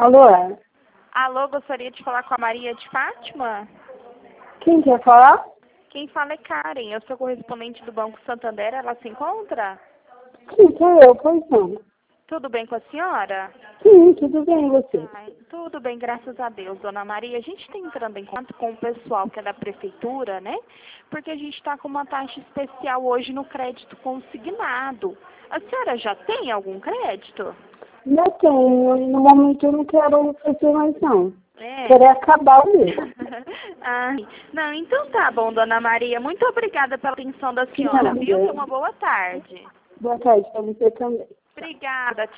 Alô, é? Alô, gostaria de falar com a Maria de Fátima? Quem quer falar? Quem fala é Karen, eu sou correspondente do Banco Santander, ela se encontra? Sim, sou eu, pois não. Tudo bem com a senhora? Sim, tudo bem, e você? Ai, tudo bem, graças a Deus, dona Maria. A gente está entrando em contato com o pessoal que é da prefeitura, né? Porque a gente está com uma taxa especial hoje no crédito consignado. A senhora já tem algum crédito? Não tenho, e no momento eu não quero fazer mais não. É. Quero acabar o meu. Ai, não, então tá bom, dona Maria. Muito obrigada pela atenção da senhora, viu? Tenha uma boa tarde. Boa tarde para você também. Obrigada.